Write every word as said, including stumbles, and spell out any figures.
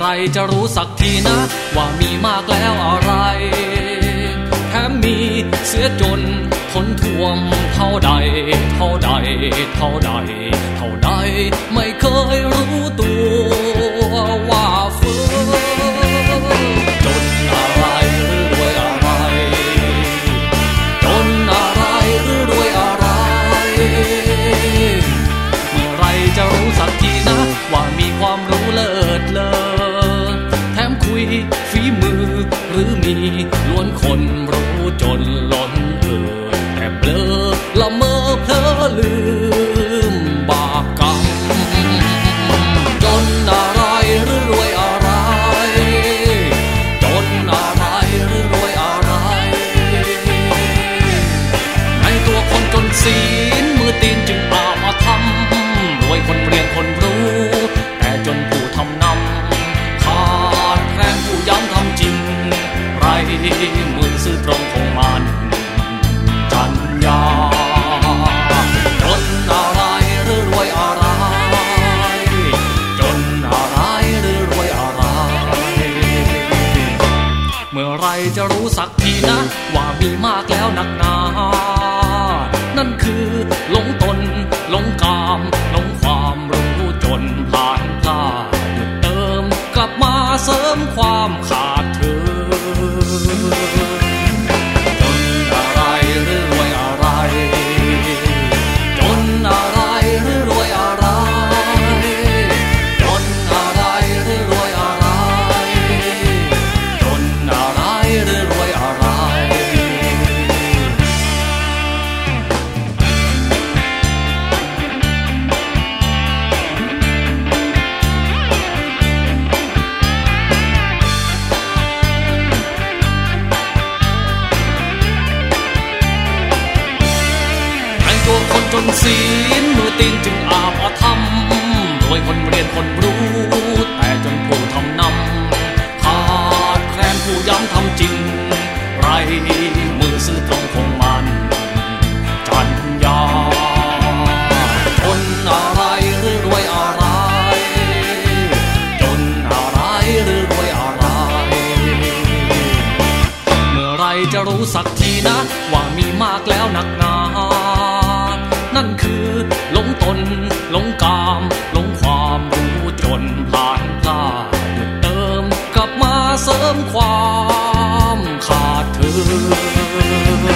ไรจะรู้สักทีนะว่ามีมากแล้วอะไรแถมมีเสียจนทนท่วมเท่าใดเท่าใดเท่าใดเท่าใดไม่เคยรู้ตัวว่าเฟ้อจนอะไรหรือรวยอะไรจนอะไรหรือรวยอะไรเมื่อไรจะรู้สักทีนะว่ามีความรู้เลิศเลอแถมคุยฝีมือหรือมีล้วนคนรู้จนล้นเอ่อแต่เบลอละเมอเพ้อลืมบาปกรรมจนอะไรหรือรวยอะไรจนอะไรหรือรวยอะไรในตัวคนจนศีลมือตีนจึงอามาทำรวยคนเรียนคนรู้แต่จนผู้ทำนำขาดแคลนผู้ย้ำทำจริงไรมือซื่อตรงของมันจัญญาจนอะไรหรือรวยอะไรจนอะไรหรือรวยอะไรเมื่อไรจะรู้สักทีนะว่ามีมากแล้วนักหนานั่นคือหลงตนหลงกามหลงความรู้จนผ่านพลาดหยุดเติมกลับมาเสริมความขาดเธอจนอะไรหรือรวยอะไรจนอะไรหรือรวยอะไรจนอะไรหรือรวยอะไรจนอะไรหรือรวยอะไรตัวคนจนศีลมือตีนจึงอาบอาธรรมรวยคนเรียนคนรู้แต่จนผู้ทำนำขาดแคลนผู้ย้ำทำจริงไรมือซื่อตรงของมันจัญญาจนอะไรหรือรวยอะไรจนอะไรหรือรวยอะไรเมื่อไรจะรู้สักทีนะว่ามีมากแล้วนักหนานั่นคือหลงตนหลงกามหลงความรู้จนผ่านพลาดหยุดเติมกลับมาเสริมความขาดเธอ